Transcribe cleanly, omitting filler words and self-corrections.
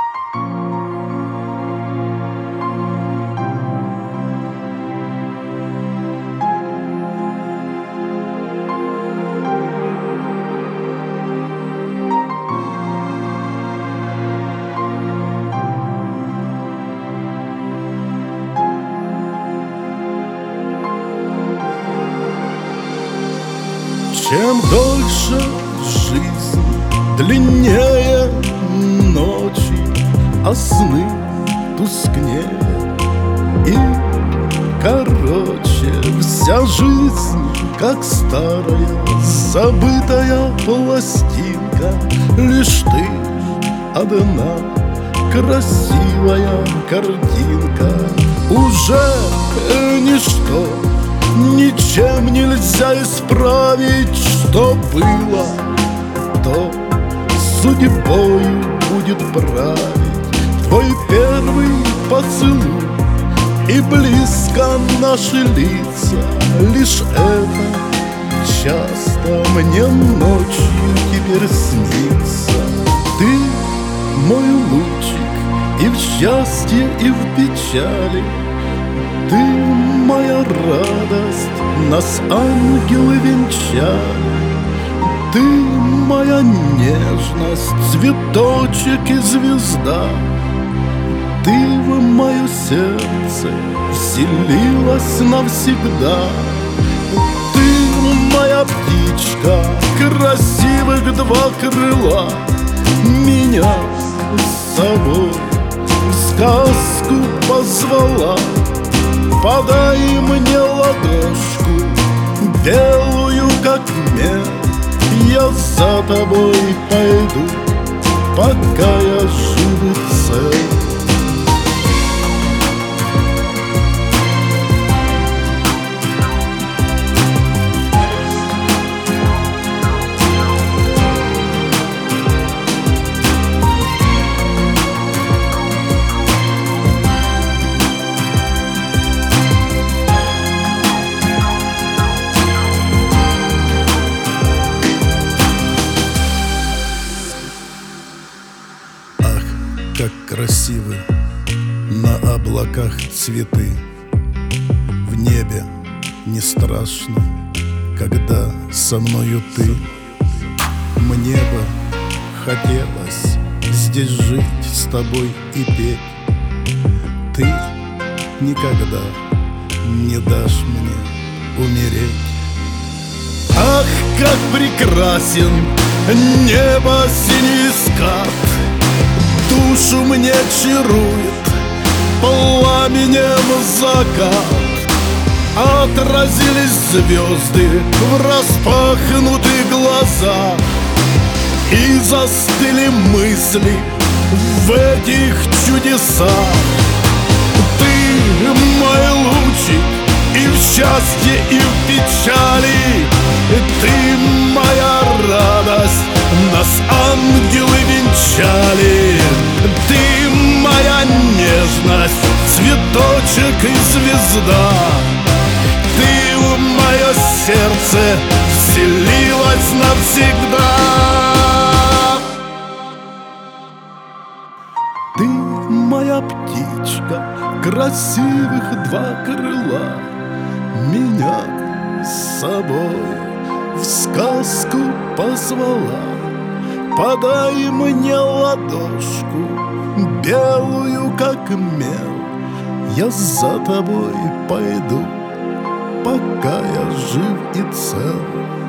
Чем дольше жизнь, длиннее ночи, а сны тускнее и короче. Вся жизнь, как старая забытая пластинка, лишь ты одна красивая картинка. Уже ничто ничем нельзя исправить, что было, то судьбою будет править. Твой первый поцелуй и близко наши лица, лишь это часто мне ночью теперь снится. Ты мой лучик и в счастье, и в печали. Ты моя радость, нас ангелы венчали. Ты моя нежность, цветочек и звезда. Ты в мое сердце вселилась навсегда. Ты моя птичка, красивых два крыла, меня с собой в сказку позвала. Подай мне ладошку, белую как мел, я за тобой пойду, пока я живу цел. Как красивы на облаках цветы, в небе не страшно, когда со мною ты. Мне бы хотелось здесь жить с тобой и петь. Ты никогда не дашь мне умереть. Ах, как прекрасен небо синий скат, душу мне чарует пламенем закат. Отразились звезды в распахнутые глаза, и застыли мысли в этих чудесах. Ты мой лучик и в счастье, и в печали. Ты моя радость, нас ангелы венчали. Ты моя нежность, цветочек и звезда. Ты в мое сердце вселилась навсегда. Ты моя птичка, красивых два крыла, меня с собой в сказку позвала. Подай мне ладошку, белую как мел, я за тобой пойду, пока я жив и цел.